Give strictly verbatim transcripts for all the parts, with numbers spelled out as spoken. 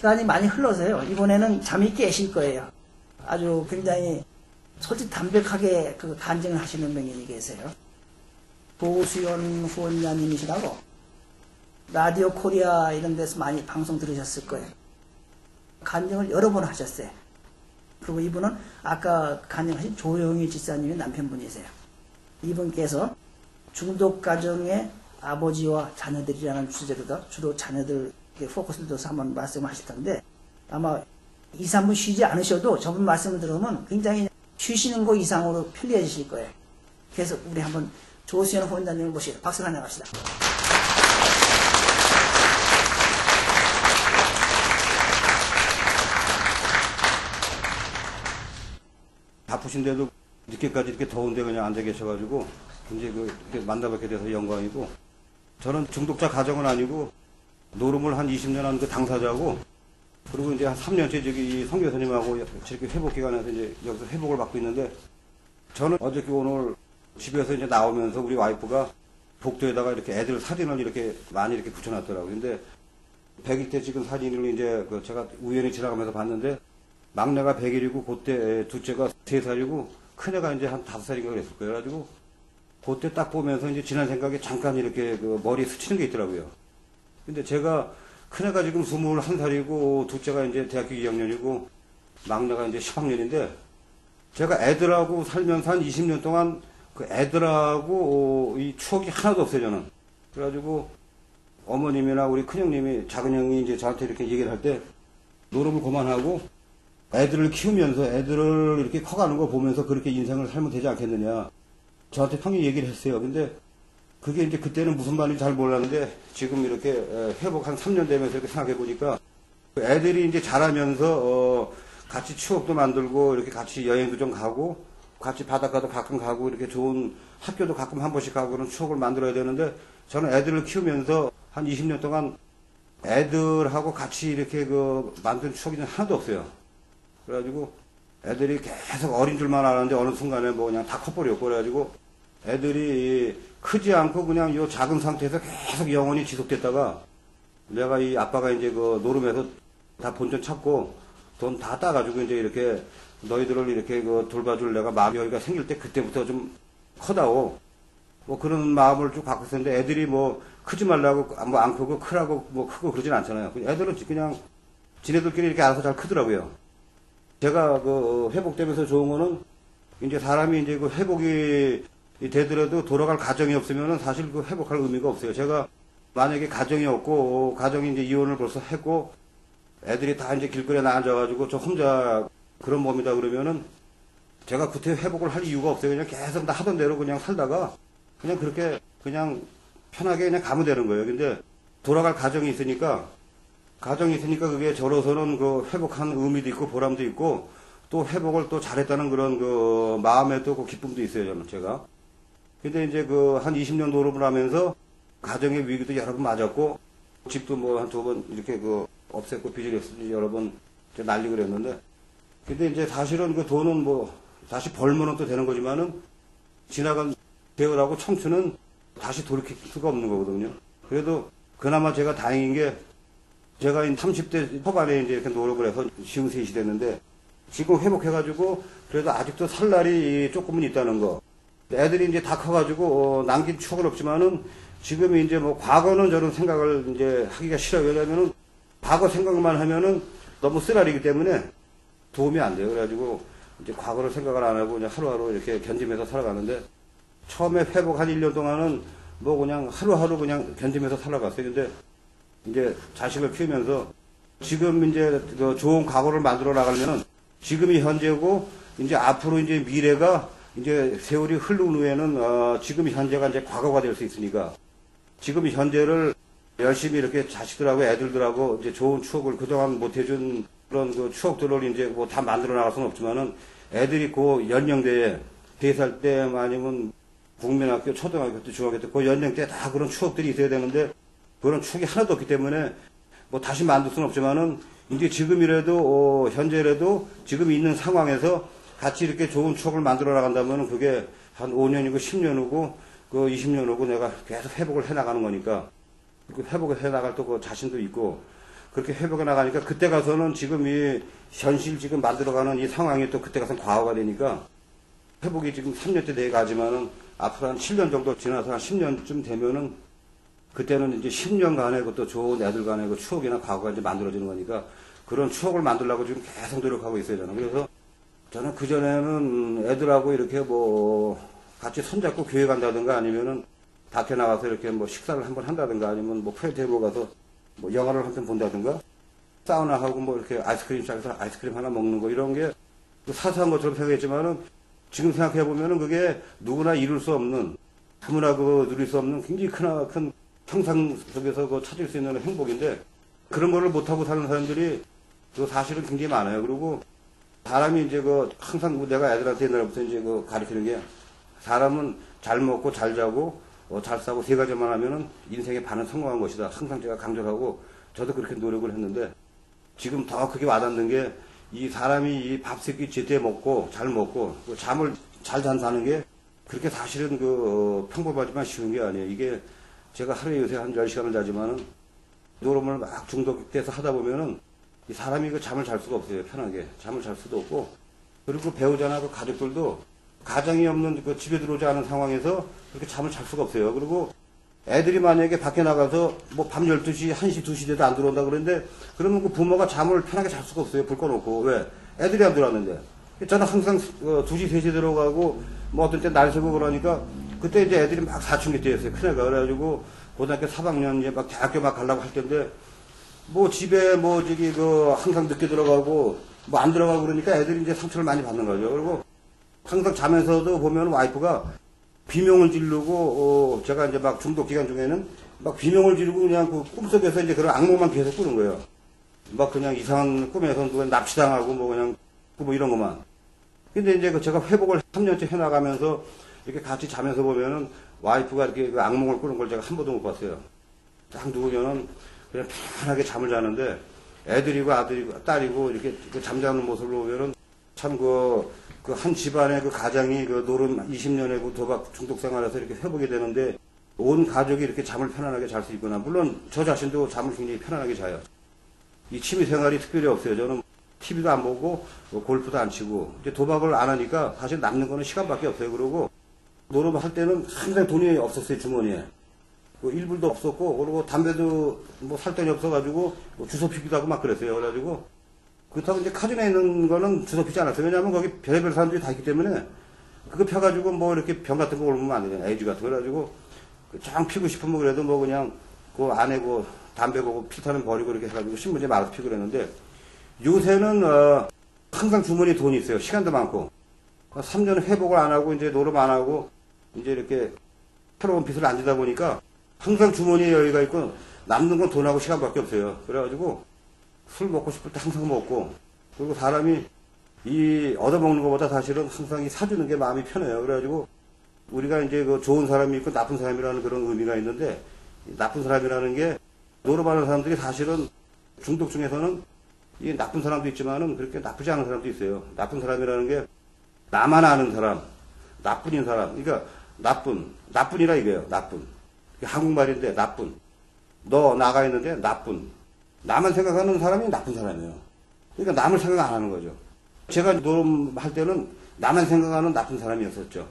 시간이 많이 흘러서요. 이번에는 잠이 깨실 거예요. 아주 굉장히 솔직히 담백하게 그 간증을 하시는 분이 계세요. 도수연 후원자님이시라고 라디오 코리아 이런 데서 많이 방송 들으셨을 거예요. 간증을 여러 번 하셨어요. 그리고 이분은 아까 간증하신 조영희 집사님의 남편분이세요. 이분께서 중독 가정의 아버지와 자녀들이라는 주제로다 주로 자녀들 포커스를 둬서 한번 말씀하실 텐데 아마 이, 삼 분 쉬지 않으셔도 저분 말씀을 들으면 굉장히 쉬시는 거 이상으로 편리해지실 거예요. 그래서 우리 한번 조수연 후원자님을 모시고 박수 한번 합시다. 바쁘신데도 늦게까지 이렇게 더운데 그냥 앉아 계셔가지고 굉장히 그 만나뵙게 돼서 영광이고, 저는 중독자 가정은 아니고 노름을 한 이십 년 한 그 당사자고, 그리고 이제 한 삼 년째 저기 성 교수님하고 이렇게 회복 기관에서 이제 여기서 회복을 받고 있는데, 저는 어저께 오늘 집에서 이제 나오면서 우리 와이프가 복도에다가 이렇게 애들 사진을 이렇게 많이 이렇게 붙여놨더라고요. 근데 백 일 때 찍은 사진을 이제 그 제가 우연히 지나가면서 봤는데, 막내가 백 일이고 그때 둘째가 세 살이고 큰애가 이제 한 다섯 살인가 그랬을 거예요. 그래가지고 그때 딱 보면서 이제 지난 생각에 잠깐 이렇게 그 머리에 스치는 게 있더라고요. 근데 제가 큰애가 지금 스물한 살이고 둘째가 이제 대학교 이 학년이고 막내가 이제 십 학년인데, 제가 애들하고 살면서 한 이십 년 동안 그 애들하고 이 추억이 하나도 없어요, 저는. 그래가지고 어머님이나 우리 큰형님이, 작은 형이 이제 저한테 이렇게 얘기를 할 때, 노름을 그만하고 애들을 키우면서 애들을 이렇게 커가는 거 보면서 그렇게 인생을 살면 되지 않겠느냐. 저한테 형이 얘기를 했어요. 근데 그게 이제 그때는 무슨 말인지 잘 몰랐는데, 지금 이렇게 회복 한 삼 년 되면서 이렇게 생각해 보니까, 애들이 이제 자라면서 어 같이 추억도 만들고 이렇게 같이 여행도 좀 가고 같이 바닷가도 가끔 가고 이렇게 좋은 학교도 가끔 한 번씩 가고 그런 추억을 만들어야 되는데, 저는 애들을 키우면서 한 이십 년 동안 애들하고 같이 이렇게 그 만든 추억이 하나도 없어요. 그래가지고 애들이 계속 어린 줄만 알았는데 어느 순간에 뭐 그냥 다 커버렸고, 그래가지고 애들이 크지 않고 그냥 요 작은 상태에서 계속 영원히 지속됐다가, 내가 이 아빠가 이제 그 노름에서 다 본전 찾고 돈 다 따가지고 이제 이렇게 너희들을 이렇게 그 돌봐줄 내가 마음이 여기가 생길 때 그때부터 좀 커다오 뭐 그런 마음을 쭉 갖고 있었는데, 애들이 뭐 크지 말라고 뭐 안 크고 크라고 뭐 크고 그러진 않잖아요. 애들은 그냥 지네들끼리 이렇게 알아서 잘 크더라고요. 제가 그 회복되면서 좋은 거는, 이제 사람이 이제 그 회복이 되더라도 돌아갈 가정이 없으면은 사실 그 회복할 의미가 없어요. 제가 만약에 가정이 없고 가정이 이제 이혼을 벌써 했고 애들이 다 이제 길거리에 나앉아가지고 저 혼자 그런 몸이다 그러면은 제가 그때 회복을 할 이유가 없어요. 그냥 계속 다 하던 대로 그냥 살다가 그냥 그렇게 그냥 편하게 그냥 가면 되는 거예요. 근데 돌아갈 가정이 있으니까, 가정이 있으니까 그게 저로서는 그 회복한 의미도 있고 보람도 있고 또 회복을 또 잘했다는 그런 그 마음에 또 그 기쁨도 있어요, 저는 제가. 근데 이제 그 한 이십 년 노름을 하면서 가정의 위기도 여러 번 맞았고, 집도 뭐 한 두 번 이렇게 그 없앴고 비즈니스 여러 번 날리고 그랬는데, 근데 이제 사실은 그 돈은 뭐 다시 벌면은 또 되는 거지만은 지나간 세월하고 청춘은 다시 돌이킬 수가 없는 거거든요. 그래도 그나마 제가 다행인 게, 제가 삼십 대 초반에 이제 이렇게 노력을 해서 시흥셋이 됐는데, 지금 회복해가지고 그래도 아직도 살 날이 조금은 있다는 거. 애들이 이제 다 커가지고 어, 남긴 추억은 없지만은 지금 이제 뭐 과거는 저는 생각을 이제 하기가 싫어요. 왜냐면은 과거 생각만 하면은 너무 쓰라리기 때문에 도움이 안 돼요. 그래가지고 이제 과거를 생각을 안 하고 그냥 하루하루 이렇게 견디면서 살아가는데, 처음에 회복 한 일 년 동안은 뭐 그냥 하루하루 그냥 견디면서 살아갔어요. 근데 이제 자식을 키우면서 지금 이제 그 좋은 과거를 만들어 나가려면은 지금이 현재고, 이제 앞으로 이제 미래가 이제 세월이 흐른 후에는 어 지금 현재가 이제 과거가 될 수 있으니까, 지금 현재를 열심히 이렇게 자식들하고 애들들하고 이제 좋은 추억을 그동안 못 해준 그런 그 추억들을 이제 뭐 다 만들어 나갈 수는 없지만은, 애들이 그 연령대에 세 살 때 아니면 국민학교, 초등학교 때, 중학교 때 그 연령대에 다 그런 추억들이 있어야 되는데, 그런 추억이 하나도 없기 때문에 뭐 다시 만들 수는 없지만은, 이제 지금이라도 어 현재라도 지금 있는 상황에서 같이 이렇게 좋은 추억을 만들어 나간다면은 그게 한 오 년이고 십 년이고 그 이십 년이고 내가 계속 회복을 해 나가는 거니까, 그 회복을 해 나갈 또 그 자신도 있고, 그렇게 회복해 나가니까 그때 가서는 지금 이 현실 지금 만들어가는 이 상황이 또 그때 가서는 과거가 되니까 회복이 지금 삼 년째 돼 가지만은 앞으로 한 칠 년 정도 지나서 한 십 년쯤 되면은 그때는 이제 십 년간의 그것도 좋은 애들 간의 그 추억이나 과거가 이제 만들어지는 거니까 그런 추억을 만들려고 지금 계속 노력하고 있어요, 저는. 그래서 저는 그전에는 애들하고 이렇게 뭐 같이 손잡고 교회 간다든가 아니면은 밖에 나가서 이렇게 뭐 식사를 한번 한다든가 아니면 뭐 프레테이블 가서 뭐 영화를 한 편 본다든가 사우나하고 뭐 이렇게 아이스크림 샵에서 아이스크림 하나 먹는 거 이런 게 사소한 것처럼 생각했지만은 지금 생각해 보면은 그게 누구나 이룰 수 없는 아무나 그 누릴 수 없는 굉장히 크나 큰 평상 속에서 그 찾을 수 있는 행복인데 그런 거를 못하고 사는 사람들이 그 사실은 굉장히 많아요. 그리고 사람이 이제 그 항상 내가 애들한테 옛날부터 이제 그 가르치는 게 사람은 잘 먹고 잘 자고 어, 잘 싸고 세 가지만 하면은 인생의 반은 성공한 것이다. 항상 제가 강조하고 저도 그렇게 노력을 했는데 지금 더 크게 와닿는 게 이 사람이 이 밥새끼 제때 먹고 잘 먹고 그 잠을 잘 잔다는 게 그렇게 사실은 그 어, 평범하지만 쉬운 게 아니에요. 이게 제가 하루에 요새 한 열 시간을 자지만은 노름을 막 중독돼서 하다 보면은 이 사람이 그 잠을 잘 수가 없어요. 편하게 잠을 잘 수도 없고 그리고 배우자나 그 가족들도 가정이 없는 그 집에 들어오지 않은 상황에서 그렇게 잠을 잘 수가 없어요. 그리고 애들이 만약에 밖에 나가서 뭐 밤 열두 시, 한 시, 두 시 돼도 안 들어온다 그러는데 그러면 그 부모가 잠을 편하게 잘 수가 없어요. 불 꺼놓고. 왜? 애들이 안 들어왔는데. 저는 항상 두 시, 세 시 들어가고 뭐 어떤 때 날 새고 그러니까 그때 이제 애들이 막 사춘기 때였어요. 큰애가. 그래가지고 고등학교 삼 학년 이제 막 대학교 막 가려고 할 텐데 뭐 집에 뭐 저기 그 항상 늦게 들어가고 뭐 안 들어가고 그러니까 애들이 이제 상처를 많이 받는 거죠. 그리고 항상 자면서도 보면 와이프가 비명을 지르고 어 제가 이제 막 중독 기간 중에는 막 비명을 지르고 그냥 그 꿈속에서 이제 그런 악몽만 계속 꾸는 거예요. 막 그냥 이상한 꿈에서 누가 납치당하고 뭐 그냥 뭐 이런 것만. 근데 이제 그 제가 회복을 삼 년째 해나가면서 이렇게 같이 자면서 보면은 와이프가 이렇게 그 악몽을 꾸는 걸 제가 한 번도 못 봤어요. 딱 누우면은 그냥 편하게 잠을 자는데 애들이고 아들이고 딸이고 이렇게 그 잠자는 모습을 보면은 참 그 그 한 집안의 그 가장이 그 노름 이십 년의 그 도박 중독 생활에서 이렇게 회복이 되는데 온 가족이 이렇게 잠을 편안하게 잘 수 있구나. 물론 저 자신도 잠을 굉장히 편안하게 자요. 이 취미 생활이 특별히 없어요. 저는 티비도 안 보고 뭐 골프도 안 치고 이제 도박을 안 하니까 사실 남는 거는 시간밖에 없어요. 그러고 노름 할 때는 항상 돈이 없었어요. 주머니에. 그 일불도 없었고 그리고 담배도 뭐 살 돈이 없어가지고 뭐 주소 피기도 하고 막 그랬어요. 그래가지고 그렇다고 이제 카지노에 있는 거는 주소 피지 않았어요. 왜냐하면 거기 별의별 사람들이 다 있기 때문에 그거 펴가지고 뭐 이렇게 병 같은 거 올리면 안 되잖아요. 에이즈 같은 거. 그래가지고 쫙 피고 싶으면 그래도 뭐 그냥 그 안에 그 담배 보고 필터는 버리고 이렇게 해가지고 신문지에 말아서 피고 그랬는데 요새는 어 항상 주머니에 돈이 있어요. 시간도 많고 삼 년 회복을 안 하고 이제 노름 안 하고 이제 이렇게 새로운 빚을 안 지다 보니까 항상 주머니에 여유가 있고 남는 건 돈하고 시간밖에 없어요. 그래가지고 술 먹고 싶을 때 항상 먹고 그리고 사람이 이 얻어먹는 것보다 사실은 항상 이 사주는 게 마음이 편해요. 그래가지고 우리가 이제 그 좋은 사람이 있고 나쁜 사람이라는 그런 의미가 있는데 나쁜 사람이라는 게 노름하는 사람들이 사실은 중독 중에서는 이 나쁜 사람도 있지만은 그렇게 나쁘지 않은 사람도 있어요. 나쁜 사람이라는 게 나만 아는 사람, 나쁜인 사람. 그러니까 나쁜, 나쁜이라 이거예요. 나쁜. 한국말인데 나쁜. 너 나가 있는데 나쁜. 나만 생각하는 사람이 나쁜 사람이에요. 그러니까 남을 생각 안 하는 거죠. 제가 노름할 때는 나만 생각하는 나쁜 사람이었었죠.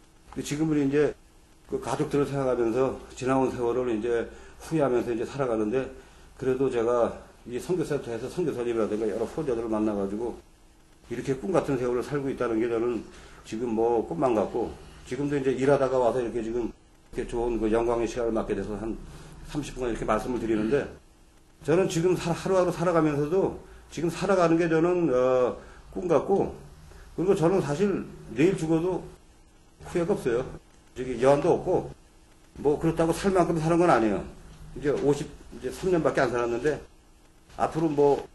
지금은 이제 그 가족들을 생각하면서 지나온 세월을 이제 후회하면서 이제 살아가는데 그래도 제가 이 선교센터에서 선교사님이라든가 여러 후원자들을 만나가지고 이렇게 꿈 같은 세월을 살고 있다는 게 저는 지금 뭐 꿈만 같고 지금도 이제 일하다가 와서 이렇게 지금 이렇게 좋은 그 영광의 시간을 맞게 돼서 한 삼십 분간 이렇게 말씀을 드리는데 저는 지금 하루하루 살아가면서도 지금 살아가는 게 저는 어, 꿈 같고 그리고 저는 사실 내일 죽어도 후회가 없어요. 저기 여한도 없고 뭐 그렇다고 살 만큼 사는 건 아니에요. 이제 오십삼 년밖에 안 살았는데 앞으로 뭐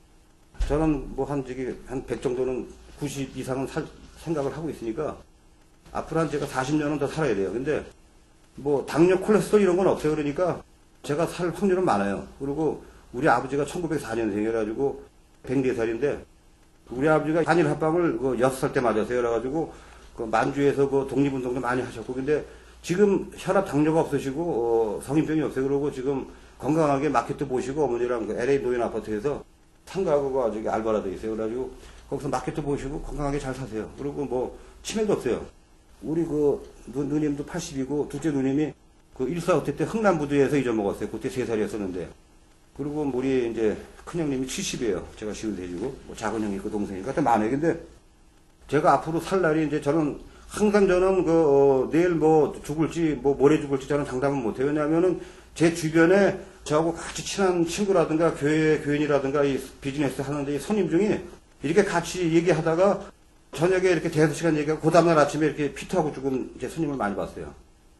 저는 뭐 한 저기 한 백 정도는 구십 이상은 살 생각을 하고 있으니까 앞으로 한 제가 사십 년은 더 살아야 돼요. 근데 뭐 당뇨, 콜레스테롤 이런 건 없어요. 그러니까 제가 살 확률은 많아요. 그리고 우리 아버지가 천구백사 년생이라가지고 백네 살인데 우리 아버지가 한일 합방을 그 여섯 살 때 맞았어요. 그래가지고 그 만주에서 그 독립운동도 많이 하셨고 근데 지금 혈압 당뇨가 없으시고 어, 성인병이 없어요. 그러고 지금 건강하게 마켓도 보시고 어머니랑 그 엘에이 노인 아파트에서 상가하고 저기 알바라도 있어요. 그래가지고 거기서 마켓도 보시고 건강하게 잘 사세요. 그리고 뭐 치매도 없어요. 우리 그 누, 누님도 팔십이고 둘째 누님이 그 일사후퇴 때 흥남부두에서 잊어먹었어요. 그때 세 살이었었는데. 그리고 우리 이제 큰형님이 칠십이에요. 제가 시운 돼지고 뭐 작은 형이 있고 동생이 있고 많아요. 근데 제가 앞으로 살 날이 이제 저는 항상 저는 그 어, 내일 뭐 죽을지 뭐 모레 죽을지 저는 장담은 못해요. 왜냐하면은 제 주변에 저하고 같이 친한 친구라든가 교회 교인이라든가 이 비즈니스 하는데 이 손님 중에 이렇게 같이 얘기하다가 저녁에 이렇게 대여섯 시간 얘기하고 그 다음날 아침에 이렇게 피투하고 죽은 이제 손님을 많이 봤어요.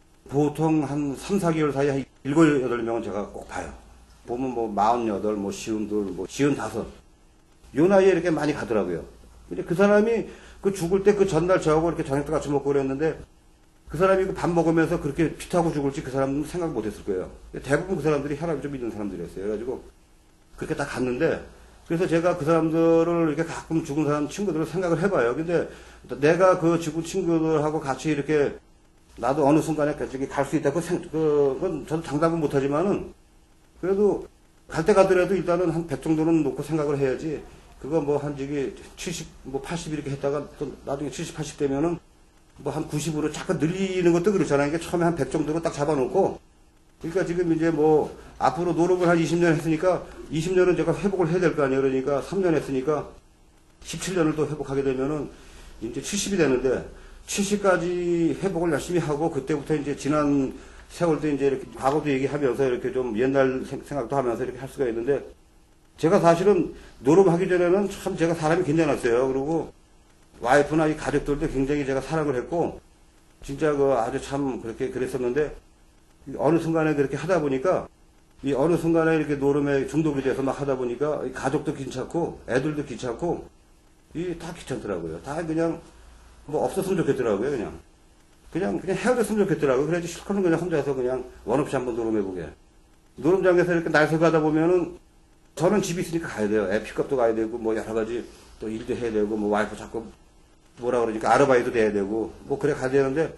보통 한 삼, 사 개월 사이에 한 일곱, 여덟 명은 제가 꼭 봐요. 보면 뭐 마흔여덟, 뭐 시운둘, 뭐 시운다섯. 요 나이에 이렇게 많이 가더라고요. 근데 그 사람이 그 죽을 때 그 전날 저하고 이렇게 저녁도 같이 먹고 그랬는데 그 사람이 그 밥 먹으면서 그렇게 피투하고 죽을지 그 사람은 생각 못 했을 거예요. 대부분 그 사람들이 혈압이 좀 있는 사람들이었어요. 그래가지고 그렇게 딱 갔는데 그래서 제가 그 사람들을 이렇게 가끔 죽은 사람 친구들을 생각을 해봐요. 근데 내가 그 죽은 친구들하고 같이 이렇게 나도 어느 순간에 저기 갈 수 있다고 생, 그, 그건 저도 장담은 못하지만은 그래도 갈 때 가더라도 일단은 한 백 정도는 놓고 생각을 해야지. 그거 뭐 한 저기 칠십, 뭐 팔십 이렇게 했다가 또 나중에 칠십, 팔십 되면은 뭐 한 구십으로 자꾸 늘리는 것도 그렇잖아요. 이게 처음에 한 백 정도로 딱 잡아놓고. 그러니까 지금 이제 뭐 앞으로 노력을 한 이십 년 했으니까 이십 년은 제가 회복을 해야 될 거 아니에요. 그러니까 삼 년 했으니까 십칠 년을 또 회복하게 되면은 이제 칠십이 되는데 칠십까지 회복을 열심히 하고 그때부터 이제 지난 세월도 이제 이렇게 과거도 얘기하면서 이렇게 좀 옛날 생각도 하면서 이렇게 할 수가 있는데 제가 사실은 노름하기 전에는 참 제가 사람이 괜찮았어요. 그리고 와이프나 이 가족들도 굉장히 제가 사랑을 했고 진짜 그 아주 참 그렇게 그랬었는데 어느 순간에 그렇게 하다 보니까 이 어느 순간에 이렇게 노름에 중독이 돼서 막 하다 보니까 이 가족도 귀찮고 애들도 귀찮고 이 다 귀찮더라고요. 다 그냥 뭐 없었으면 좋겠더라고요. 그냥 그냥 그냥 헤어졌으면 좋겠더라고요. 그래야지 실컷은 그냥 혼자서 그냥 원 없이 한번 노름해보게. 노름장에서 이렇게 날 새고 하다 보면은 저는 집이 있으니까 가야 돼요. 애 픽업도 가야 되고 뭐 여러 가지 또 일도 해야 되고 뭐 와이프 자꾸 뭐라 그러니까 아르바이트도 돼야 되고 뭐 그래 가야 되는데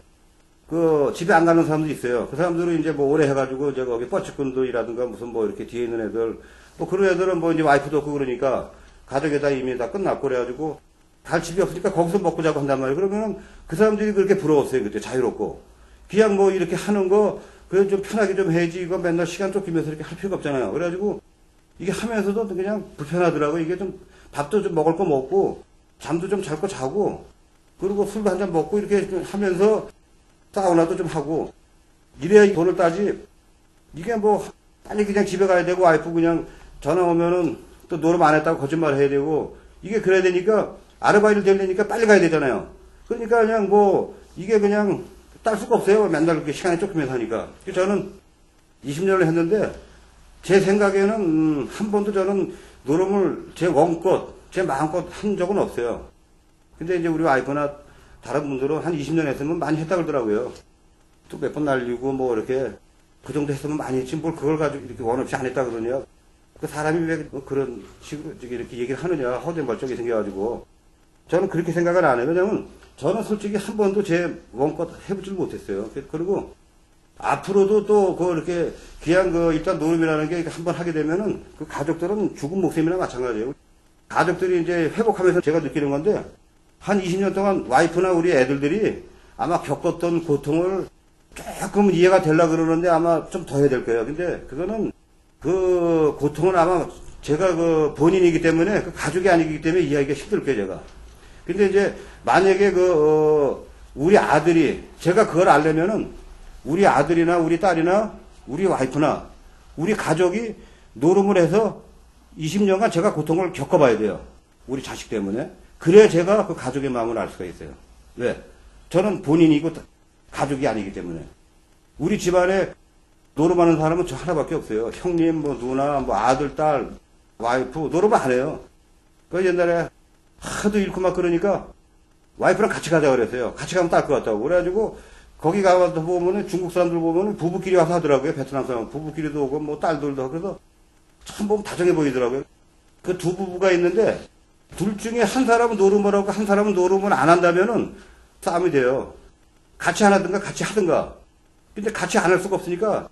그 집에 안 가는 사람도 있어요. 그 사람들은 이제 뭐 오래 해가지고 제가 거기 뻐치꾼들이라든가 무슨 뭐 이렇게 뒤에 있는 애들 뭐 그런 애들은 뭐 이제 와이프도 없고 그러니까 가족에다 이미 다 끝났고 그래가지고 갈 집이 없으니까 거기서 먹고 자고 한단 말이에요. 그러면 그 사람들이 그렇게 부러웠어요. 그때 자유롭고 그냥 뭐 이렇게 하는 거 그래 좀 편하게 좀 해야지 이거 맨날 시간 쫓기면서 이렇게 할 필요가 없잖아요. 그래가지고 이게 하면서도 그냥 불편하더라고요. 이게 좀 밥도 좀 먹을 거 먹고 잠도 좀 잘 거 자고 그리고 술도 한 잔 먹고 이렇게 좀 하면서 사우나도 좀 하고 이래야 돈을 따지 이게 뭐 빨리 그냥 집에 가야 되고 와이프 그냥 전화 오면은 또 노름 안 했다고 거짓말 해야 되고 이게 그래야 되니까 아르바이트를 되려니까 빨리 가야 되잖아요. 그러니까 그냥 뭐 이게 그냥 딸 수가 없어요. 맨날 그렇게 시간에 쫓기면서 하니까. 저는 이십 년을 했는데 제 생각에는 음, 한 번도 저는 노름을 제 원껏 제 마음껏 한 적은 없어요. 근데 이제 우리 와이프나 다른 분들은 한 이십 년 했으면 많이 했다 그러더라고요. 또 몇 번 날리고 뭐 이렇게 그 정도 했으면 많이 했지 뭘 그걸 가지고 이렇게 원 없이 안 했다 그러냐. 그 사람이 왜 그런 식으로 이렇게 얘기를 하느냐. 허된 멀쩡히 생겨가지고. 저는 그렇게 생각을 안 해요. 왜냐면 저는 솔직히 한 번도 제 원껏 해보질 못했어요. 그리고 앞으로도 또 그 이렇게 귀한 그 일단 노름이라는 게 한 번 하게 되면은 그 가족들은 죽은 목숨이나 마찬가지예요. 가족들이 이제 회복하면서 제가 느끼는 건데 한 이십 년 동안 와이프나 우리 애들들이 아마 겪었던 고통을 조금 이해가 되려 그러는데 아마 좀 더 해야 될 거예요. 근데 그거는 그 고통은 아마 제가 그 본인이기 때문에 그 가족이 아니기 때문에 이해하기가 힘들 거예요, 제가. 근데 이제 만약에 그, 어, 우리 아들이 제가 그걸 알려면은 우리 아들이나 우리 딸이나 우리 와이프나 우리 가족이 노름을 해서 이십 년간 제가 고통을 겪어봐야 돼요. 우리 자식 때문에. 그래야 제가 그 가족의 마음을 알 수가 있어요. 왜? 저는 본인이고 가족이 아니기 때문에. 우리 집안에 노름하는 사람은 저 하나밖에 없어요. 형님, 뭐 누나, 뭐 아들, 딸, 와이프 노름 안 해요. 그 옛날에 하도 잃고 막 그러니까 와이프랑 같이 가자 그랬어요. 같이 가면 딸 것 같다고. 그래가지고 거기 가서 보면은 중국 사람들 보면은 부부끼리 와서 하더라고요. 베트남 사람 부부끼리도 오고 뭐 딸들도 하고 그래서 참 보면 다정해 보이더라고요. 그 두 부부가 있는데 둘 중에 한 사람은 노름을 하고 한 사람은 노름을 안 한다면은 싸움이 돼요. 같이 안 하든가 같이 하든가. 근데 같이 안 할 수가 없으니까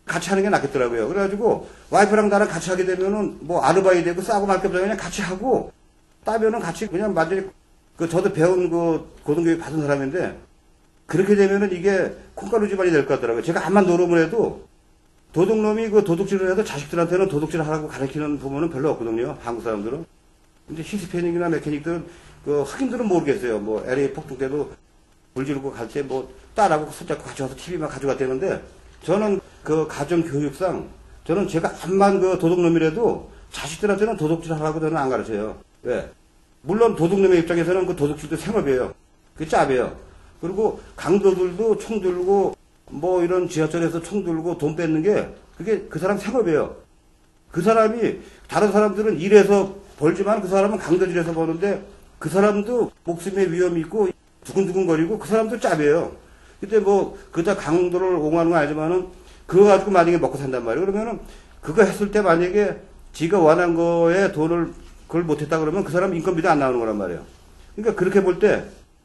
같이 하는 게 낫겠더라고요. 그래가지고 와이프랑 나랑 같이 하게 되면은 뭐 아르바이트 되고 싸고 말 게 없어요. 그냥 같이 하고 따면은 같이 그냥 완전히 그 저도 배운 그 고등교육 받은 사람인데 그렇게 되면은 이게 콩가루 집안이 될 것 같더라고요. 제가 암만 노름을 해도 도둑놈이 그 도둑질을 해도 자식들한테는 도둑질 하라고 가르치는 부모는 별로 없거든요. 한국 사람들은. 근데 히스패닉이나 메케닉들은 그 흑인들은 모르겠어요. 뭐 엘에이 폭동 때도 불지르고 갈 때 뭐 딸하고 손잡고 같이 와서 티비만 가져갔다는데 저는 그 가정 교육상 저는 제가 암만 그 도둑놈이라도 자식들한테는 도둑질 하라고 저는 안 가르쳐요. 왜? 물론 도둑놈의 입장에서는 그 도둑질도 생업이에요. 그게 짭이에요. 그리고 강도들도 총 들고 뭐 이런 지하철에서 총 들고 돈 뺏는 게 그게 그 사람 생업이에요. 그 사람이 다른 사람들은 일해서 벌지만 그 사람은 강도질해서 버는데 그 사람도 목숨의 위험이 있고 두근두근거리고 그 사람도 짭이에요. 근데 뭐 그다 강도를 옹호하는 건 아니지만은 그거 가지고 만약에 먹고 산단 말이에요. 그러면은 그거 했을 때 만약에 지가 원한 거에 돈을 그걸 못했다 그러면 그 사람 인건비도 안 나오는 거란 말이에요. 그러니까 그렇게 볼 때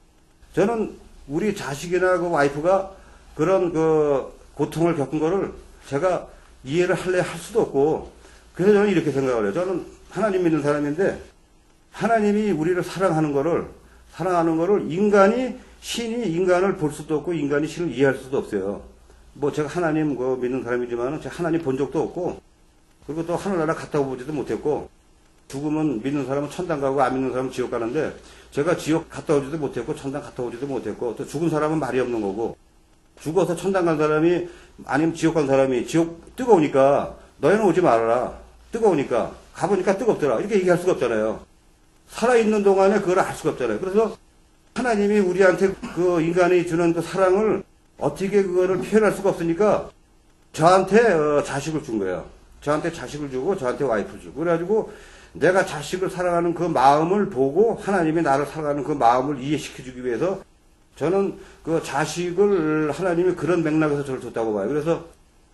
저는 우리 자식이나 그 와이프가 그런 그 고통을 겪은 거를 제가 이해를 할래 할 수도 없고 그래서 저는 이렇게 생각을 해요. 저는 하나님 믿는 사람인데 하나님이 우리를 사랑하는 거를 사랑하는 거를 인간이 신이 인간을 볼 수도 없고 인간이 신을 이해할 수도 없어요. 뭐 제가 하나님 그 믿는 사람이지만은 제가 하나님 본 적도 없고 그리고 또 하늘나라 갔다 오지도 못했고 죽으면 믿는 사람은 천당 가고 안 믿는 사람은 지옥 가는데 제가 지옥 갔다 오지도 못했고 천당 갔다 오지도 못했고 또 죽은 사람은 말이 없는 거고 죽어서 천당 간 사람이 아니면 지옥 간 사람이 지옥 뜨거우니까 너희는 오지 말아라. 뜨거우니까 가보니까 뜨겁더라. 이렇게 얘기할 수가 없잖아요. 살아있는 동안에 그걸 알 수가 없잖아요. 그래서 하나님이 우리한테 그 인간이 주는 그 사랑을 어떻게 그거를 표현할 수가 없으니까 저한테 어, 자식을 준 거예요. 저한테 자식을 주고 저한테 와이프를 주고 그래가지고 내가 자식을 사랑하는 그 마음을 보고 하나님이 나를 사랑하는 그 마음을 이해시켜주기 위해서 저는 그 자식을 하나님이 그런 맥락에서 저를 줬다고 봐요. 그래서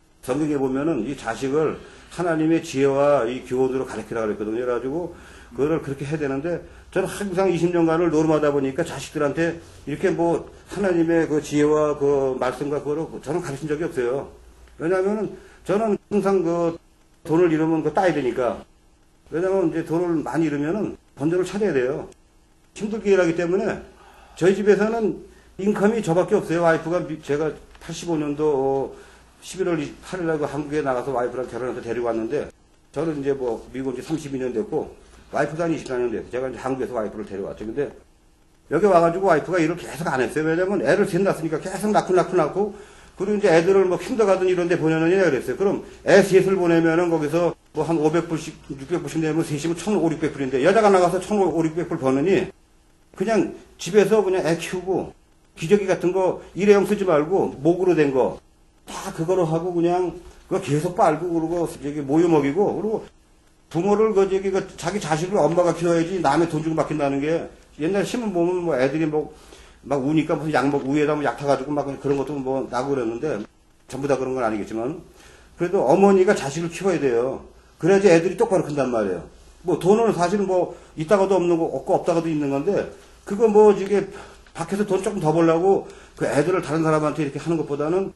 성경에 보면은 이 자식을 하나님의 지혜와 이 교훈으로 가르치라 그랬거든요. 그래가지고 그거를 그렇게 해야 되는데 저는 항상 이십 년간을 노름하다 보니까 자식들한테 이렇게 뭐 하나님의 그 지혜와 그 말씀과 그거를 저는 가르친 적이 없어요. 왜냐하면은 저는 항상 그 돈을 잃으면 그 따야 되니까. 왜냐면 이제 돈을 많이 잃으면은 번전을 찾아야 돼요. 힘들게 일하기 때문에 저희 집에서는 인컴이 저밖에 없어요. 와이프가 제가 팔십오 년도 십일월 팔일날 한국에 나가서 와이프랑 결혼해서 데리고 왔는데 저는 이제 뭐 미국 이제 삼십이 년 됐고 와이프도 한 이십사 년 됐어요. 제가 이제 한국에서 와이프를 데려왔죠. 근데 여기 와가지고 와이프가 일을 계속 안 했어요. 왜냐면 애를 셋 낳았으니까 계속 낳고 낳고 낳고 그리고 이제 애들을 뭐 킨더가든 이런 데 보내느냐 그랬어요. 그럼 애 셋을 보내면은 거기서 뭐 한 오백 불씩, 육백 불씩 내면 셋이면 천오백, 육백 불인데 여자가 나가서 천오백, 육백 불 버느니 그냥 집에서 그냥 애 키우고 기저귀 같은 거 일회용 쓰지 말고 목으로 된 거 다 그거로 하고 그냥 그거 계속 빨고 그러고 저기 모유 먹이고 그리고 부모를 그 저기 그 자기 자식을 엄마가 키워야지 남의 돈 주고 맡긴다는 게 옛날 신문 보면 뭐 애들이 뭐 막 우니까 무슨 약먹 우에다 뭐 약 타가지고 막 그런 것도 뭐 나고 그랬는데 전부 다 그런 건 아니겠지만 그래도 어머니가 자식을 키워야 돼요. 그래야지 애들이 똑바로 큰단 말이에요. 뭐 돈은 사실은 뭐 있다가도 없는 거 없고 없다가도 있는 건데 그거 뭐 이게 밖에서 돈 조금 더 벌려고 그 애들을 다른 사람한테 이렇게 하는 것보다는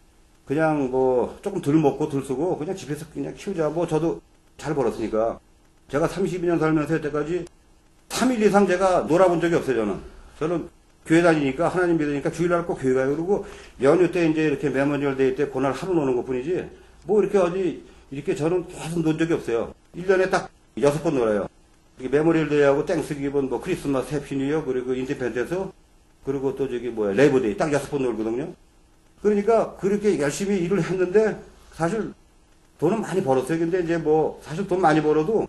그냥 뭐 조금 덜 먹고 덜 쓰고 그냥 집에서 그냥 키우자. 뭐 저도 잘 벌었으니까 제가 삼십이 년 살면서 여태까지 삼 일 이상 제가 놀아본 적이 없어요. 저는 저는 교회 다니니까 하나님 믿으니까 주일날 꼭 교회 가요. 그리고 연휴 때 이제 이렇게 메모리얼 데이 때 그날 하루 노는 것 뿐이지 뭐 이렇게 어디 이렇게 저는 계속 논 적이 없어요. 일 년에 딱 여섯 번 놀아요. 메모리얼 데이하고 땡스기본 뭐 크리스마스 해피 뉴이어 그리고 인디펜던스 그리고 또 저기 뭐야 레이버 데이 딱 여섯 번 놀거든요. 그러니까 그렇게 열심히 일을 했는데 사실 돈은 많이 벌었어요. 근데 이제 뭐 사실 돈 많이 벌어도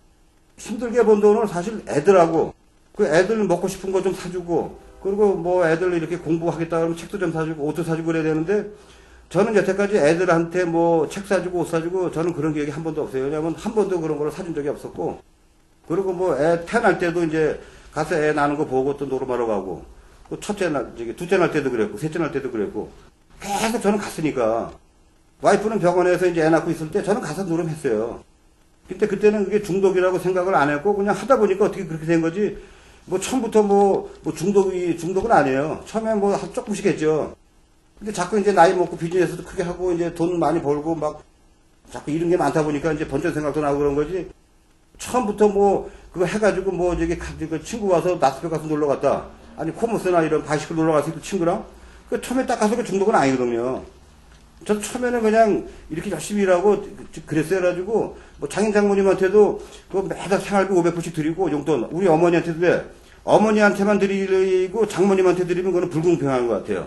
힘들게 번 돈을 사실 애들하고 그 애들 먹고 싶은 거 좀 사주고 그리고 뭐 애들 이렇게 공부하겠다 그러면 책도 좀 사주고 옷도 사주고 그래야 되는데 저는 여태까지 애들한테 뭐 책 사주고 옷 사주고 저는 그런 기억이 한 번도 없어요. 왜냐하면 한 번도 그런 걸 사준 적이 없었고 그리고 뭐 애 태어날 때도 이제 가서 애 낳는 거 보고 또 노름하러 가고 또 첫째 날, 저기 둘째 날 때도 그랬고 셋째 날 때도 그랬고 계속 저는 갔으니까 와이프는 병원에서 이제 애 낳고 있을 때 저는 가서 노름했어요. 근데 그때는 그게 중독이라고 생각을 안 했고 그냥 하다 보니까 어떻게 그렇게 된 거지 뭐 처음부터 뭐, 뭐 중독이 중독은 아니에요. 처음에 뭐 조금씩 했죠. 근데 자꾸 이제 나이 먹고 비즈니스도 크게 하고 이제 돈 많이 벌고 막 자꾸 이런 게 많다 보니까 이제 번전 생각도 나고 그런 거지. 처음부터 뭐 그거 해가지고 뭐 저기 가- 그 친구 와서 나스페 가서 놀러 갔다. 아니 코모스나 이런 바이시클 놀러 갔을 때 친구랑 그 처음에 딱 가서 그 중독은 아니거든요. 저 처음에는 그냥 이렇게 열심히 일하고 그랬어요. 그래가지고 뭐 장인 장모님한테도 그 매달 생활비 오백 불씩 드리고 용돈 우리 어머니한테도 왜 어머니한테만 드리고 장모님한테 드리면 그거는 불공평한 것 같아요.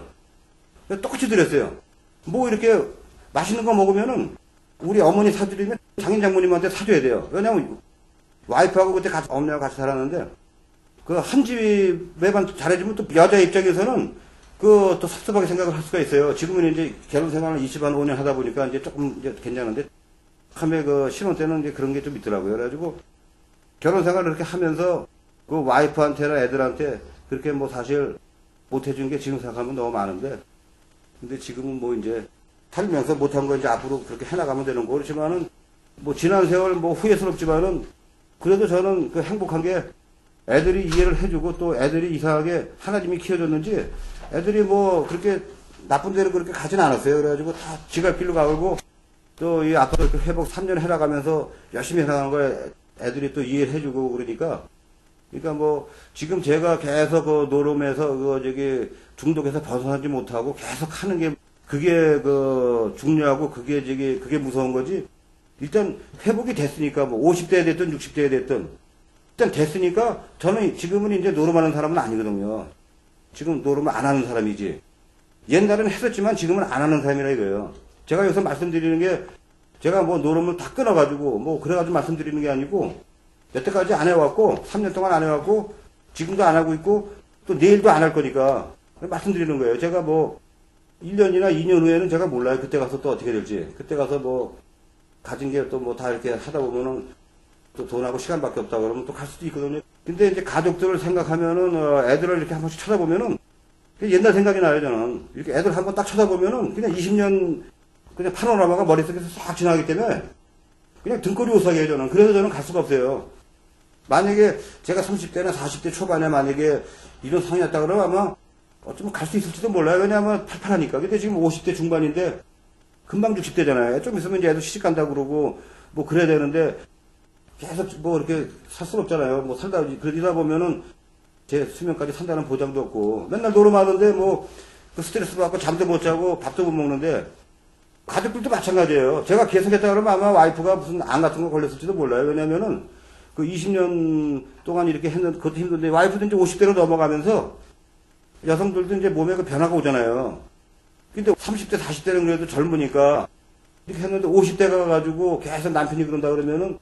똑같이 드렸어요. 뭐 이렇게 맛있는 거 먹으면은 우리 어머니 사드리면 장인 장모님한테 사줘야 돼요. 왜냐면 와이프하고 그때 같이 어머니하고 같이 살았는데 그 한 집에만 잘해주면 또 여자 입장에서는 그 또 섭섭하게 생각을 할 수가 있어요. 지금은 이제 결혼 생활을 이십오 년 하다 보니까 이제 조금 이제 괜찮은데 처음에 그 신혼 때는 이제 그런 게 좀 있더라고요. 그래가지고 결혼 생활을 이렇게 하면서 그 와이프한테나 애들한테 그렇게 뭐 사실 못 해준 게 지금 생각하면 너무 많은데 근데 지금은 뭐 이제 살면서 못한 거 이제 앞으로 그렇게 해나가면 되는 거 그렇지만은 뭐 지난 세월 뭐 후회스럽지만은 그래도 저는 그 행복한 게 애들이 이해를 해주고 또 애들이 이상하게 하나님이 키워줬는지 애들이 뭐 그렇게 나쁜 데로 그렇게 가진 않았어요. 그래가지고 다 지갈 길로 가고 또 이 앞으로 이렇게 회복 삼 년 해나가면서 열심히 해나가는 거에 애들이 또 이해를 해주고 그러니까 그러니까 뭐 지금 제가 계속 그 노름에서 그 저기 중독에서 벗어나지 못하고 계속 하는 게 그게 그 중요하고 그게 저기 그게 무서운 거지. 일단 회복이 됐으니까 뭐 오십 대에 됐든 육십 대에 됐든 일단 됐으니까 저는 지금은 이제 노름하는 사람은 아니거든요. 지금 노름을 안 하는 사람이지. 옛날에는 했었지만 지금은 안 하는 사람이라 이거예요. 제가 여기서 말씀드리는 게 제가 뭐 노름을 다 끊어가지고 뭐 그래가지고 말씀드리는 게 아니고 여태까지 안 해왔고 삼 년 동안 안 해왔고 지금도 안 하고 있고 또 내일도 안 할 거니까 말씀드리는 거예요. 제가 뭐 일 년이나 이 년 후에는 제가 몰라요. 그때 가서 또 어떻게 될지. 그때 가서 뭐 가진 게 또 뭐 다 이렇게 하다 보면은 또 돈하고 시간밖에 없다 그러면 또 갈 수도 있거든요. 근데 이제 가족들을 생각하면은 어, 애들을 이렇게 한 번씩 쳐다보면은 옛날 생각이 나요. 저는 이렇게 애들 한 번 딱 쳐다보면은 그냥 이십 년 그냥 파노라마가 머릿속에서 싹 지나가기 때문에 그냥 등골이 오싹해요. 저는 그래서 저는 갈 수가 없어요. 만약에 제가 삼십 대나 사십 대 초반에 만약에 이런 상황이었다 그러면 아마 어쩌면 갈 수 있을지도 몰라요. 왜냐하면 팔팔하니까. 근데 지금 오십 대 중반인데 금방 육십 대잖아요. 좀 있으면 이제 애도 시집 간다고 그러고 뭐 그래야 되는데 계속 뭐 이렇게 살 수는 없잖아요. 뭐 살다 그러다 보면은 제 수명까지 산다는 보장도 없고 맨날 노름하는데 뭐 그 스트레스 받고 잠도 못 자고 밥도 못 먹는데 가족들도 마찬가지예요. 제가 계속했다 그러면 아마 와이프가 무슨 암 같은 거 걸렸을지도 몰라요. 왜냐면은 그 이십 년 동안 이렇게 했는 그것도 힘든데 와이프도 이제 오십 대로 넘어가면서 여성들도 이제 몸에 그 변화가 오잖아요. 근데 삼십 대, 사십 대는 그래도 젊으니까 이렇게 했는데 오십 대가 가가지고 계속 남편이 그런다 그러면은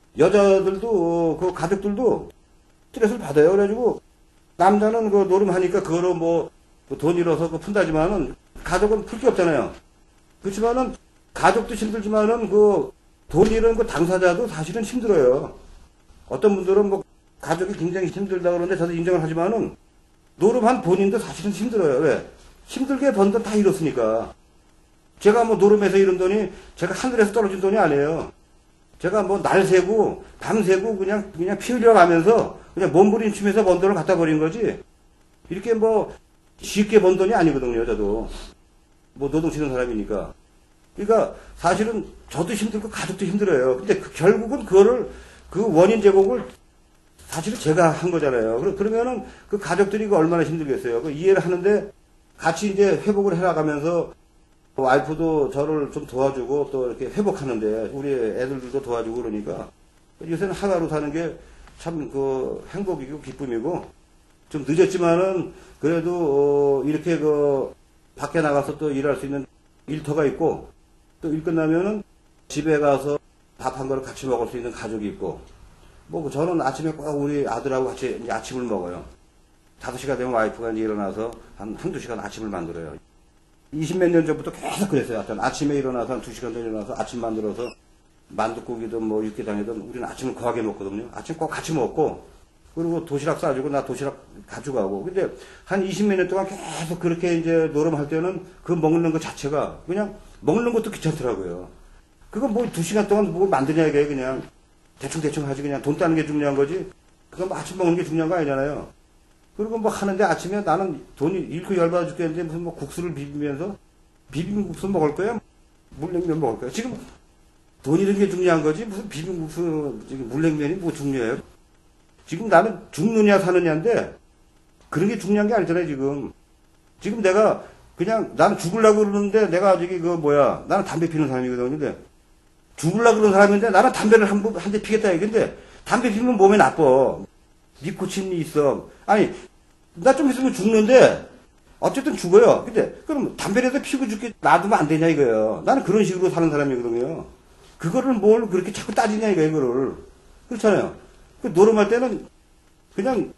여자들도 그 가족들도 스트레스를 받아요. 그래가지고 남자는 그 노름하니까 그거로 뭐 돈 잃어서 그 푼다지만은 가족은 풀 게 없잖아요. 그렇지만은 가족도 힘들지만은 그 돈 잃은 그 당사자도 사실은 힘들어요. 어떤 분들은 뭐 가족이 굉장히 힘들다 그러는데 저도 인정을 하지만은 노름한 본인도 사실은 힘들어요. 왜? 힘들게 번 돈 다 잃었으니까. 제가 뭐 노름에서 잃은 돈이 제가 하늘에서 떨어진 돈이 아니에요. 제가 뭐 날 새고 밤 새고 그냥 그냥 피 흘려가면서 그냥 몸부림치면서 번 돈을 갖다 버린 거지. 이렇게 뭐 쉽게 번 돈이 아니거든요. 저도 뭐 노동 치는 사람이니까. 그러니까 사실은 저도 힘들고 가족도 힘들어요. 근데 그 결국은 그거를 그 원인 제공을 사실은 제가 한 거잖아요. 그러- 그러면은 그 가족들이 그 얼마나 힘들겠어요. 그 이해를 하는데 같이 이제 회복을 해나가면서 와이프도 저를 좀 도와주고 또 이렇게 회복하는데 우리 애들도 도와주고 그러니까 요새는 하나로 사는 게 참 그 행복이고 기쁨이고 좀 늦었지만은 그래도 어 이렇게 그 밖에 나가서 또 일할 수 있는 일터가 있고 또 일 끝나면은 집에 가서 밥 한 그릇 같이 먹을 수 있는 가족이 있고 뭐 저는 아침에 꼭 우리 아들하고 같이 이제 아침을 먹어요. 다섯 시가 되면 와이프가 이제 일어나서 한 한두 시간 아침을 만들어요. 이십 몇 년 전부터 계속 그랬어요. 하여튼 아침에 일어나서 한 두 시간 전에 일어나서 아침 만들어서 만둣국이든 뭐 육개장이든 우리는 아침을 거하게 먹거든요. 아침 꼭 같이 먹고 그리고 도시락 싸주고 나 도시락 가져가고. 근데 한 이십 몇 년 동안 계속 그렇게 이제 노름할 때는 그 먹는 것 자체가 그냥 먹는 것도 귀찮더라고요. 그거 뭐 두 시간 동안 뭐 만드냐 이게 그냥 대충대충 하지 그냥 돈 따는 게 중요한 거지. 그건 뭐 아침 먹는 게 중요한 거 아니잖아요. 그리고 뭐 하는데 아침에 나는 돈이 잃고 열받아 죽겠는데 무슨 뭐 국수를 비비면서 비빔국수 먹을 거야? 물냉면 먹을 거야? 지금 돈 이런 게 중요한 거지 무슨 비빔 무슨 저기 물냉면이 뭐 중요해요? 지금 나는 죽느냐 사느냐인데 그런 게 중요한 게 아니잖아요 지금. 지금 내가 그냥 나는 죽으려고 그러는데 내가 저기 그 뭐야 나는 담배 피는 사람이거든요. 근데 죽으려고 그러는 사람인데 나는 담배를 한 한 대 피겠다 이건데 담배 피면 몸에 나빠. 니코틴이 있어. 아니 나 좀 있으면 죽는데 어쨌든 죽어요. 근데 그럼 담배라도 피고 죽게 놔두면 안 되냐 이거예요. 나는 그런 식으로 사는 사람이거든요. 그거를 뭘 그렇게 자꾸 따지냐 이거 이거를. 그렇잖아요. 그 노름할 때는 그냥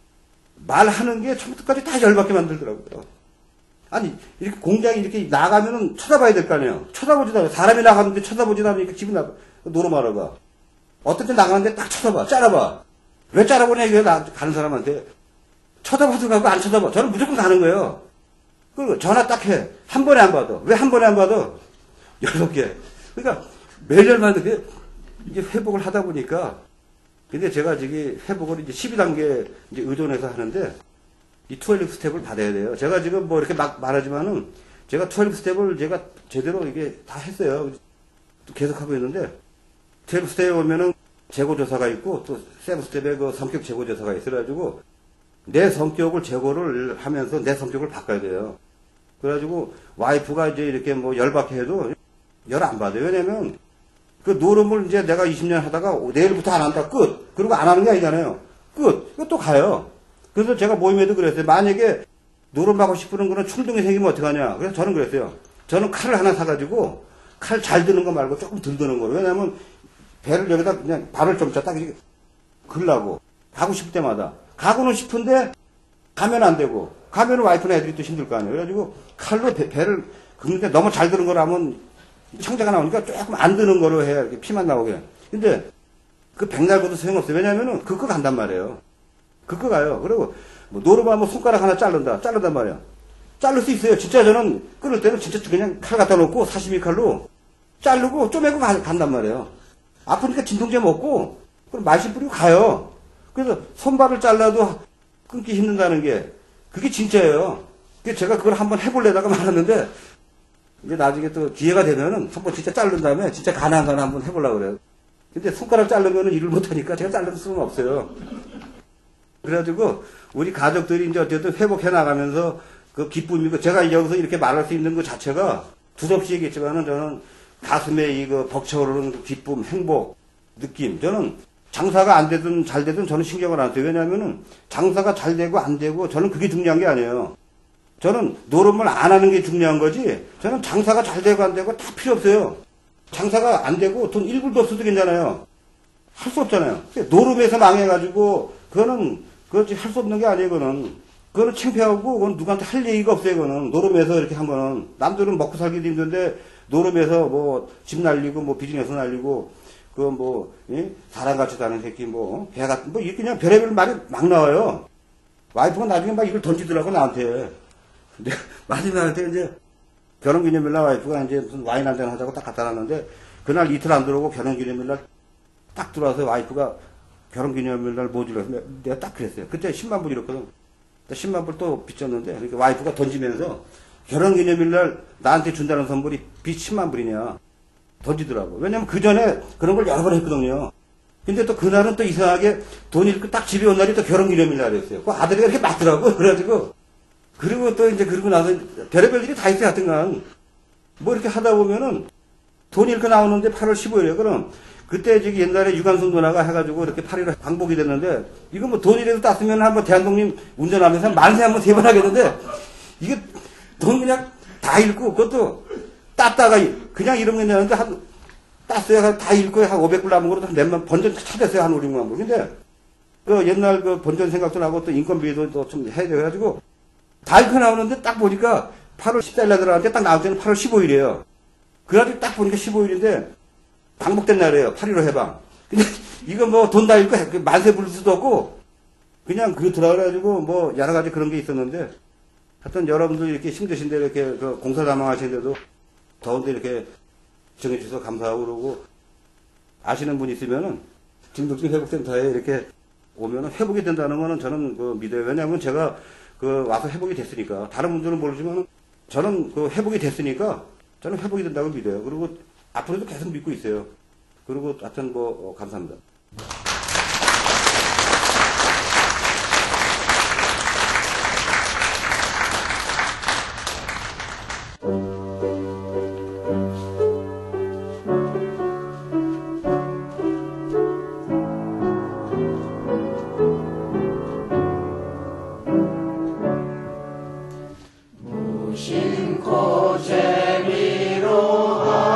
말하는 게 처음부터까지 다 열받게 만들더라고요. 아니 이렇게 공장이 이렇게 나가면은 쳐다봐야 될 거 아니에요. 쳐다보지도 않아요. 사람이 나가는데 쳐다보지도 않으니까 기분 나빠. 노름하러 가. 어떤 때 나가는데 딱 쳐다봐. 짜라봐. 왜 짜라보냐 이거야 나 가는 사람한테. 쳐다봐도 가고 안 쳐다봐. 저는 무조건 가는 거예요. 그리고 전화 딱 해. 한 번에 안 받아. 왜 한 번에 안 받아? 여섯 개. 그러니까 매일마다 이제 회복을 하다 보니까 근데 제가 저기 회복을 이제 십이 단계 이제 의존해서 하는데 이 십이 스텝을 받아야 돼요. 제가 지금 뭐 이렇게 막 말하지만은 제가 십이 스텝을 제가 제대로 이게 다 했어요. 또 계속 하고 있는데 십이 스텝에 보면은 재고조사가 있고 또 칠 스텝에 그 성격 재고조사가 있어가지고 내 성격을 제고를 하면서 내 성격을 바꿔야 돼요. 그래가지고 와이프가 이제 이렇게 뭐 열받게 해도 열 안 받아요. 왜냐면 그 노름을 이제 내가 이십 년 하다가 내일부터 안 한다. 끝. 그리고 안 하는 게 아니잖아요. 끝. 이거 또 가요. 그래서 제가 모임에도 그랬어요. 만약에 노름하고 싶은 그런 충동이 생기면 어떡하냐. 그래서 저는 그랬어요. 저는 칼을 하나 사가지고 칼 잘 드는 거 말고 조금 덜 드는 거로. 왜냐면 배를 여기다 그냥 발을 좀 딱 이렇게 긁라고. 가고 싶을 때마다. 가고는 싶은데 가면 안 되고. 가면 와이프나 애들이 또 힘들 거 아니에요. 그래가지고 칼로 배, 배를 긁는데 너무 잘 드는 거로 하면 청자가 나오니까 조금 안 드는 거로 해야 이렇게 피만 나오게. 근데 그 백날 걷도 소용없어요. 왜냐면은 그거 간단 말이에요. 그거 가요. 그리고 뭐 노르마 뭐 손가락 하나 자른다. 자른단 말이야. 자를 수 있어요. 진짜 저는 끊을 때는 진짜 그냥 칼 갖다 놓고 사시미 칼로 자르고 쪼매고 가, 간단 말이에요. 아프니까 진통제 먹고 그럼 말씀 뿌리고 가요. 그래서 손발을 잘라도 끊기 힘든다는 게 그게 진짜예요. 그래서 제가 그걸 한번 해보려다가 말았는데 이제 나중에 또 기회가 되면은 한번 진짜 자른 다음에 진짜 가능한 거 한번 해보려고 그래요. 근데 손가락 자르면은 일을 못하니까 제가 자를 수는 없어요. 그래가지고 우리 가족들이 이제 어쨌든 회복해 나가면서 그 기쁨이고 제가 여기서 이렇게 말할 수 있는 것 자체가 두렵시 얘기했지만은 저는 가슴에 이거 벅차오르는 그 기쁨, 행복, 느낌. 저는 장사가 안 되든 잘 되든 저는 신경을 안 써요. 왜냐하면은 장사가 잘 되고 안 되고 저는 그게 중요한 게 아니에요. 저는 노름을 안 하는 게 중요한 거지. 저는 장사가 잘 되고 안 되고 다 필요 없어요. 장사가 안 되고 돈 일 불도 없어도 괜찮아요. 할 수 없잖아요. 노름에서 망해가지고 그거는 그렇지 할 수 없는 게 아니에요. 그거는 그거는 창피하고 그건 누구한테 할 얘기가 없어요. 그거는 노름에서 이렇게 하면은 남들은 먹고 살기도 힘든데 노름에서 뭐 집 날리고 뭐 비즈니스 날리고 그 뭐 사람같이 사는 새끼 뭐 배 같은 뭐 이게 그냥 별의별 말이 막 나와요. 와이프가 나중에 막 이걸 던지더라고 나한테. 근데 마지막에 이제 결혼기념일날 와이프가 이제 무슨 와인 한잔 하자고 딱 갖다 놨는데 그날 이틀 안 들어오고 결혼기념일날 딱 들어와서 와이프가 결혼기념일날 뭐 주려고 내가 딱 그랬어요. 그때 십만 불 잃었거든. 십만 불 또 빚졌는데 그러니까 와이프가 던지면서 결혼기념일날 나한테 준다는 선물이 빚 십만 불이냐 던지더라고. 왜냐면 그 전에 그런 걸 여러 번 했거든요. 근데 또 그날은 또 이상하게 돈이 이렇게 딱 집에 온 날이 또 결혼기념일 날이었어요. 그 아들이 이렇게 맞더라고. 그래가지고 그리고 또 이제 그러고 나서 별의별 일이 다 있어요. 하여튼간 뭐 이렇게 하다 보면은 돈이 이렇게 나오는데 팔월 십오일이에요. 그럼 그때 저기 옛날에 유관순 누나가 해가지고 이렇게 팔일에 방복이 됐는데 이거 뭐 돈이라도 땄으면 한번 대한독립 운전하면서 만세 한번 세 번 하겠는데 이게 돈 그냥 다 잃고 그것도 땄다가 그냥 이러면 되는데 한 땄어요. 다 잃고 한 오백 불 남은 거로 한 몇만 번전 찾았어요. 한 오백만 불. 근데 그 옛날 그 번전 생각도 나고 또 인건비도 또 좀 해야 돼가지고 다 잃고 나오는데 딱 보니까 팔월 십사일 날 들어갔는데 딱 나올 때는 팔월 십오일이에요. 그래가지고 딱 보니까 십오일인데 방복된 날이에요. 팔일오 해방. 근데 이거 뭐 돈 다 잃고 만세 부를 수도 없고 그냥 그 들어가가지고 뭐 여러 가지 그런 게 있었는데 하여튼 여러분들 이렇게 힘드신데 이렇게 그 공사 다망하시는데도 더운데 이렇게 정해주셔서 감사하고 그러고 아시는 분 있으면은 중독증 회복센터에 이렇게 오면은 회복이 된다는 거는 저는 그 믿어요. 왜냐하면 제가 그 와서 회복이 됐으니까 다른 분들은 모르지만 저는 그 회복이 됐으니까 저는 회복이 된다고 믿어요. 그리고 앞으로도 계속 믿고 있어요. 그리고 하여튼 뭐 어, 감사합니다. 무심코 재미로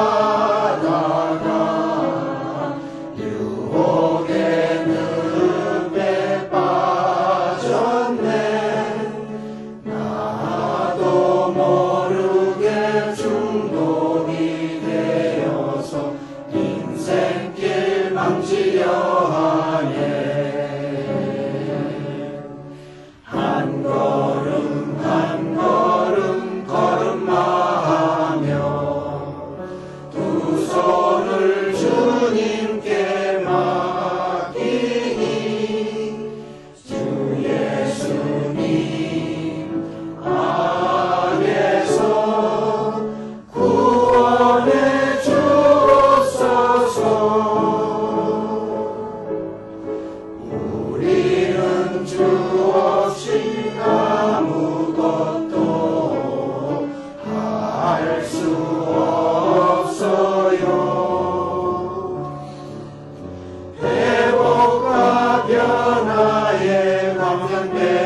하다가 유혹의 늪에 빠졌네. 나도 모르게 중독이 되어서 인생길 망치려 하네. 한 걸음 한 걸음 걸음마하며 두 손을 주님께 맡기니 주 예수님 안에서 구원해 주옵소서. 우리는 주 없이 아무것도 할 수 없어요. 회복과 변화의 광명대